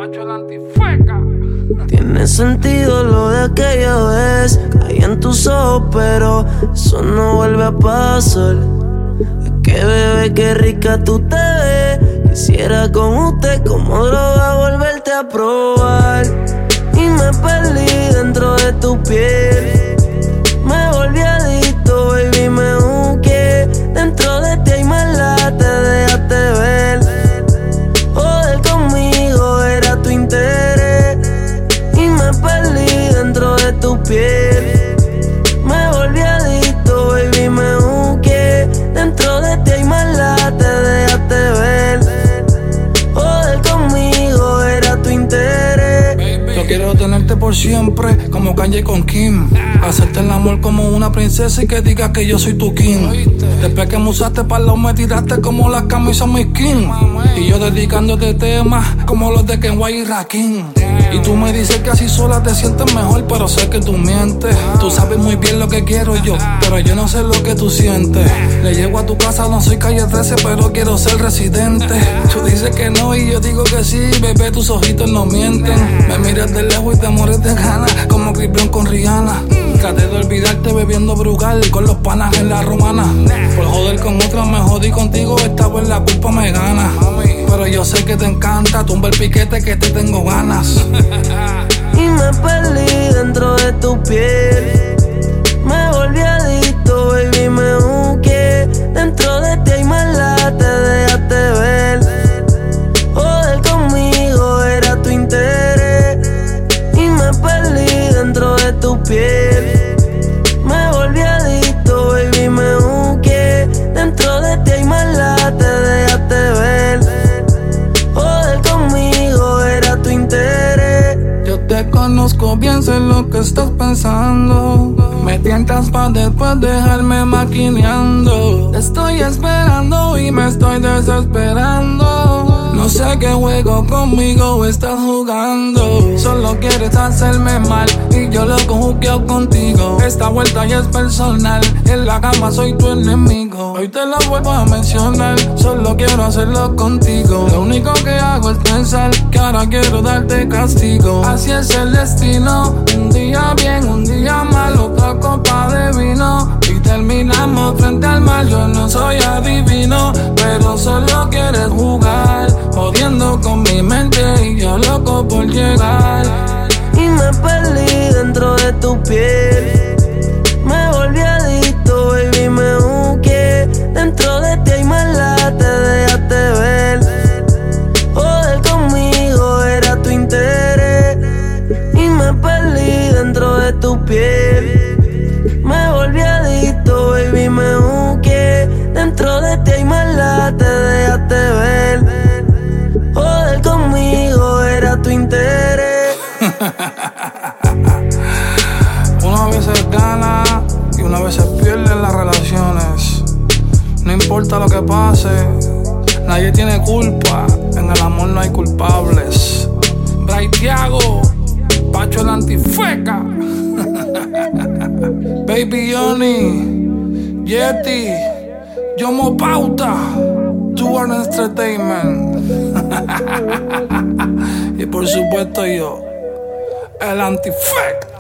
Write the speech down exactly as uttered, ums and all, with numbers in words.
Pacho el antifeca. Tiene sentido lo de aquella vez. Caí en tus ojos, pero eso no vuelve a pasar. Es que bebé, qué rica tú te ves. Quisiera con usted como droga volverte a probar. Y me perdí dentro de tu piel. Me volví adicto, baby, me busqué. Dentro de ti hay maldad, te dejaste ver. Joder conmigo era tu interés. Y me perdí dentro de tu piel. Me volví adicto, baby, me busqué. Dentro de ti hay maldad, te dejaste ver. Joder conmigo era tu interés. Yo quiero tenerte por siempre, como Kanye con Kim. Hacerte el amor como una princesa y que digas que yo soy tu king. Después que me usaste para lo me tiraste como las camisas mi skin. Y yo dedicándote temas como los de Kenway y Rakim. Y tú me dices que así sola te sientes mejor, pero sé que tú mientes. Tú sabes muy bien lo que quiero yo, pero yo no sé lo que tú sientes. Le llego a tu casa, no soy calle trece, pero quiero ser residente. Tú dices que no y yo digo que sí, bebé, tus ojitos no mienten. Me miras de lejos y te mueres de ganas, como Chris Brown con Rihanna. Traté de olvidarte bebiendo Brugal con los panas en la romana. Por joder con otra me jodí contigo, esta vez la culpa me gana. Pero yo sé que te encanta, tumba el piquete que te tengo ganas. Y me perdí dentro de tu piel. Me volví adicto, baby, me busqué. Dentro de ti hay maldad, te dejaste ver. Joder conmigo era tu interés. Y me perdí dentro de tu piel. Me volví adicto, baby, me busqué. Dentro de ti hay maldad, te dejaste ver. Joder conmigo era tu interés. Yo te conozco bien, sé lo que estás pensando. Me tientas pa' después dejarme maquineando. Te estoy esperando y me estoy desesperando. No sé qué juego conmigo estás jugando. Solo quieres hacerme mal y yo lo conjugueo contigo. Esta vuelta ya es personal, en la cama soy tu enemigo. Hoy te lo vuelvo a mencionar, solo quiero hacerlo contigo. Lo único que hago es pensar que ahora quiero darte castigo. Así es el destino, un día bien, un día malo, otra copa de vino y terminamos frente al mar. Yo no soy adivino, pero solo quieres jugar, jodiendo con mi mente y yo loco por llegar. Y me perdí dentro de tu piel. Me volví adicto, baby, me busqué. Dentro de ti hay maldad, te dejaste ver. Joder conmigo era tu interés. Y me perdí dentro de tu piel. Me volví adicto, baby, me busqué. Dentro de ti hay maldad, te dejaste ver. Joder conmigo era tu interés. Una vez se gana y una vez se pierden las relaciones. No importa lo que pase, nadie tiene culpa. En el amor no hay culpables. Bray Thiago, Pacho el antifeca. Baby Johnny, Yeti, Yomo Pauta, Tuar Entertainment. Y por supuesto yo, el antifeca.